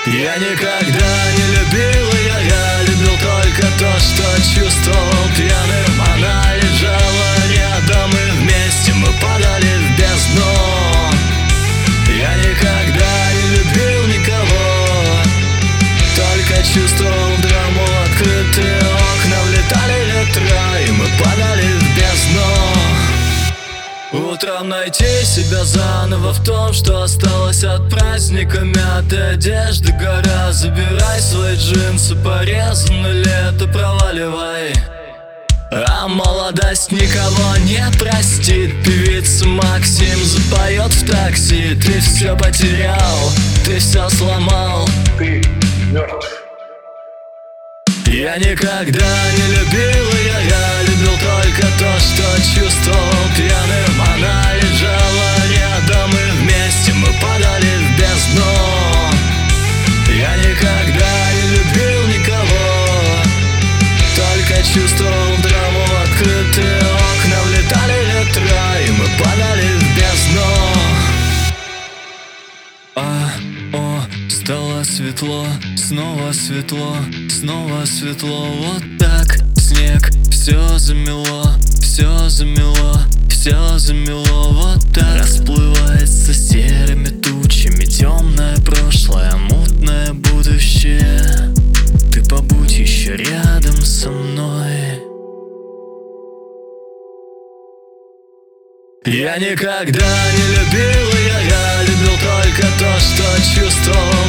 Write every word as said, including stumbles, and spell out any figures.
Я никогда не любил ее, я любил только то, что чувствовал пьяным. Она лежала рядом, и вместе мы падали в бездну. Я никогда не любил никого, только чувствовал драму. Открытые окна, влетали ветра, и мы падали в бездну. Утром найти себя заново в том, что осталось от праздника. Мятой одежды гора, забирай свои джинсы, порезано лето, проваливай. А молодость никого не простит. Певица Максим запоет в такси. Ты все потерял, ты все сломал, ты мертв. Я никогда не любил ее, я любил только то, что чувствовал пьяным. Она лежала рядом, и вместе мы падали в бездну. Я никогда не любил никого, только чувствовал драму. Открытые окна, влетали ветра, и мы падали в бездну. А, о, стало светло, снова светло, снова светло. Вот так снег все замело, все замело, все замело. Вот так расплывается серыми тучами темное прошлое, мутное будущее. Ты побудь еще рядом со мной. Я никогда не любил ее, я любил только то, что чувствовал